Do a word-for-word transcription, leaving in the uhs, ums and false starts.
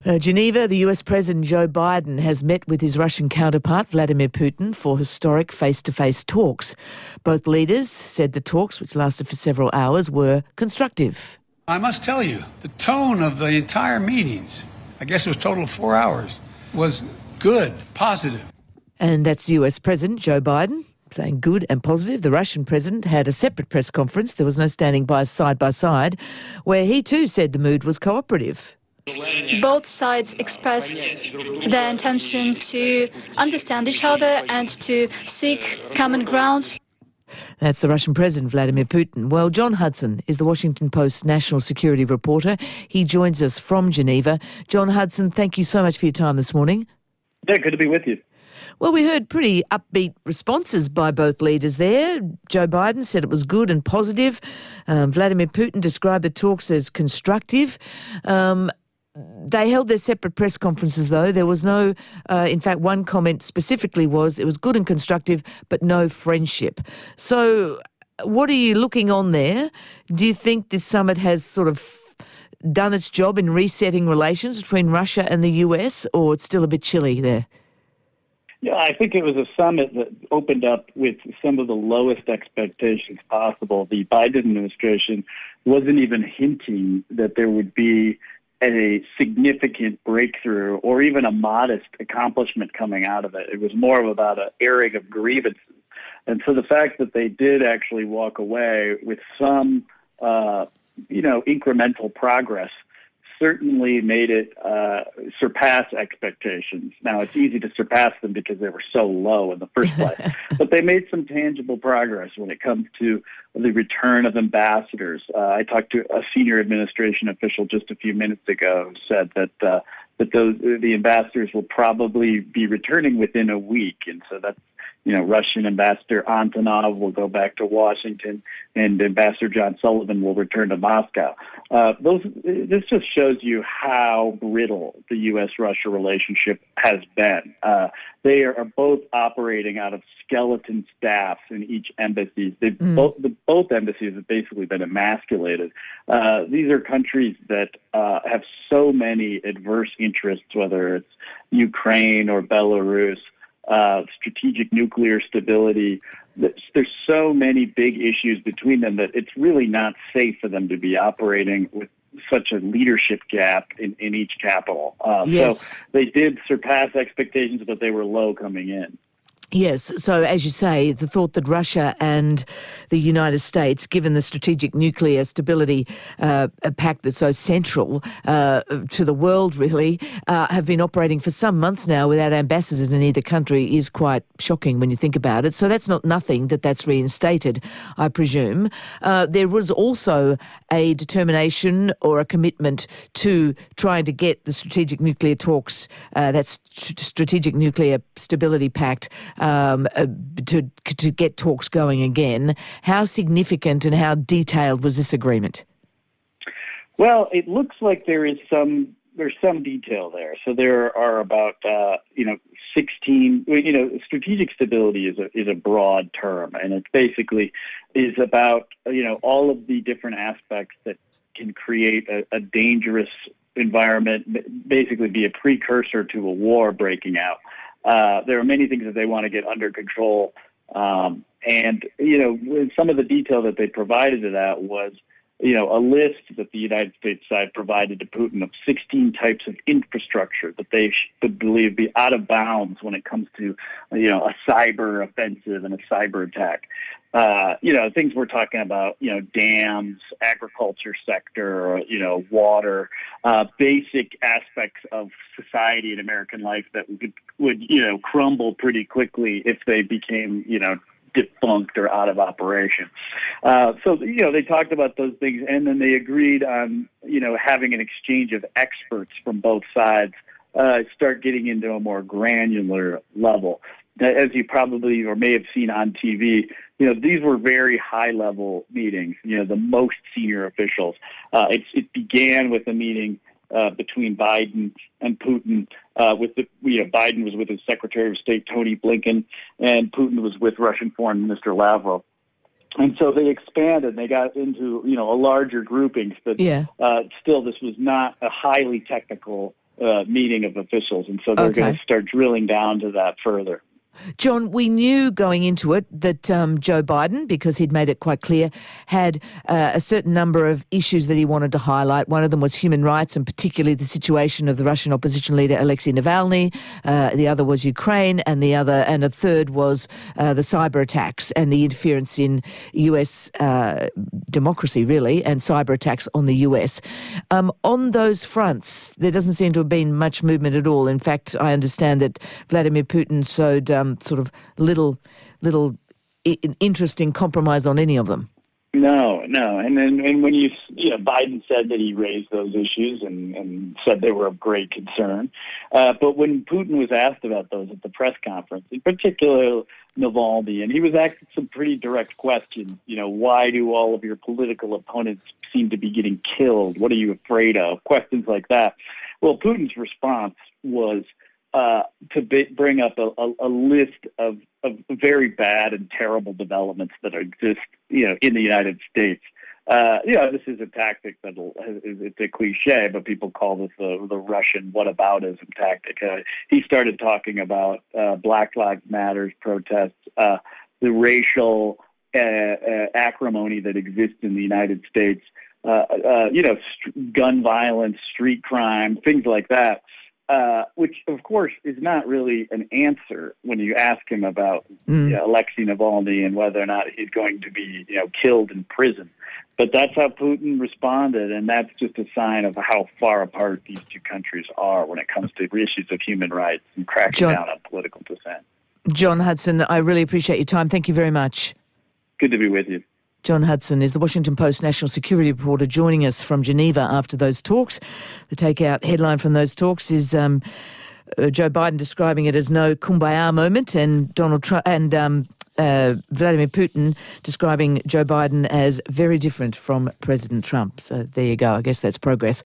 Uh, Geneva, the U S President Joe Biden has met with his Russian counterpart Vladimir Putin for historic face-to-face talks. Both leaders said the talks, which lasted for several hours, were constructive. I must tell you, the tone of the entire meetings, I guess it was a total of four hours, was good, positive. And that's U S President Joe Biden saying good and positive. The Russian president had a separate press conference. There was no standing by side by side, where he too said the mood was cooperative. Both sides expressed their intention to understand each other and to seek common ground. That's the Russian President, Vladimir Putin. Well, John Hudson is the Washington Post's national security reporter. He joins us from Geneva. John Hudson, thank you so much for your time this morning. Yeah, good to be with you. Well, we heard pretty upbeat responses by both leaders there. Joe Biden said it was good and positive. Um, Vladimir Putin described the talks as constructive. Um, They held their separate press conferences, though. There was no, uh, in fact, one comment specifically was it was good and constructive, but no friendship. So what are you looking on there? Do you think this summit has sort of done its job in resetting relations between Russia and the U S, or it's still a bit chilly there? Yeah, I think it was a summit that opened up with some of the lowest expectations possible. The Biden administration wasn't even hinting that there would be a significant breakthrough or even a modest accomplishment coming out of it. It was more of about an airing of grievances. And so the fact that they did actually walk away with some, uh, you know, incremental progress certainly made it uh, surpass expectations. Now, it's easy to surpass them because they were so low in the first place. But they made some tangible progress when it comes to the return of ambassadors. Uh, I talked to a senior administration official just a few minutes ago who said that uh, that those the ambassadors will probably be returning within a week. And so that's, you know, Russian Ambassador Antonov will go back to Washington, and Ambassador John Sullivan will return to Moscow. Uh, those this just shows you how brittle the U S Russia relationship has been. Uh, they are both operating out of skeleton staffs in each embassy. They've mm. both the, both embassies have basically been emasculated. Uh, these are countries that uh, have so many adverse interests, whether it's Ukraine or Belarus. Uh, strategic nuclear stability. There's so many big issues between them that it's really not safe for them to be operating with such a leadership gap in, in each capital. Uh, yes. So they did surpass expectations, but they were low coming in. Yes, so as you say, the thought that Russia and the United States, given the strategic nuclear stability uh, pact that's so central uh, to the world, really, uh, have been operating for some months now without ambassadors in either country is quite shocking when you think about it. So that's not nothing that that's reinstated, I presume. Uh, there was also a determination or a commitment to trying to get the strategic nuclear talks, uh, that st- strategic nuclear stability pact, Um, uh, to to get talks going again. How significant and how detailed was this agreement? Well, it looks like there is some there's some detail there. So there are about uh, you know sixteen. You know, strategic stability is a is a broad term, and it basically is about you know all of the different aspects that can create a, a dangerous environment, basically be a precursor to a war breaking out. Uh, there are many things that they want to get under control. Um, and, you know, some of the detail that they provided to that was, you know, a list that the United States side provided to Putin of sixteen types of infrastructure that they should believe be out of bounds when it comes to, you know, a cyber offensive and a cyber attack. Uh, you know, things we're talking about, you know, dams, agriculture sector, you know, water, uh, basic aspects of society and American life that would, would, you know, crumble pretty quickly if they became, you know, defunct or out of operation. Uh, so, you know, they talked about those things, and then they agreed on, you know, having an exchange of experts from both sides, uh, start getting into a more granular level. As you probably or may have seen on T V, you know, these were very high-level meetings, you know, the most senior officials. Uh, it, it began with a meeting uh, between Biden and Putin. Uh, with the, you know, Biden was with his Secretary of State, Tony Blinken, and Putin was with Russian Foreign Minister Lavrov. And so they expanded. They got into, you know, a larger groupings, but yeah. uh, still this was not a highly technical uh, meeting of officials, and so they're Okay. going to start drilling down to that further. John, we knew going into it that um, Joe Biden, because he'd made it quite clear, had uh, a certain number of issues that he wanted to highlight. One of them was human rights, and particularly the situation of the Russian opposition leader Alexei Navalny. Uh, the other was Ukraine, and the other, and a third was uh, the cyber attacks and the interference in U S uh, democracy, really, and cyber attacks on the U S. Um, on those fronts, there doesn't seem to have been much movement at all. In fact, I understand that Vladimir Putin showed Um, sort of little, little I- interesting compromise on any of them. No, no, and then and when you you know Biden said that he raised those issues and, and said they were of great concern, uh, but when Putin was asked about those at the press conference, in particular Navalny, and he was asked some pretty direct questions. You know, why do all of your political opponents seem to be getting killed? What are you afraid of? Questions like that. Well, Putin's response was Uh, to be, bring up a, a, a list of, of very bad and terrible developments that exist, you know, in the United States. Uh, you know, this is a tactic that it's a cliche, but people call this the, the Russian whataboutism tactic. Uh, he started talking about uh, Black Lives Matter protests, uh, the racial uh, uh, acrimony that exists in the United States, uh, uh, you know, st- gun violence, street crime, things like that. Uh, which, of course, is not really an answer when you ask him about mm. you know, Alexei Navalny and whether or not he's going to be, you know, killed in prison. But that's how Putin responded, and that's just a sign of how far apart these two countries are when it comes to issues of human rights and cracking John, down on political dissent. John Hudson, I really appreciate your time. Thank you very much. Good to be with you. John Hudson is the Washington Post national security reporter joining us from Geneva after those talks. The takeout headline from those talks is um, uh, Joe Biden describing it as no kumbaya moment, and Donald Trump and um, uh, Vladimir Putin describing Joe Biden as very different from President Trump. So there you go. I guess that's progress.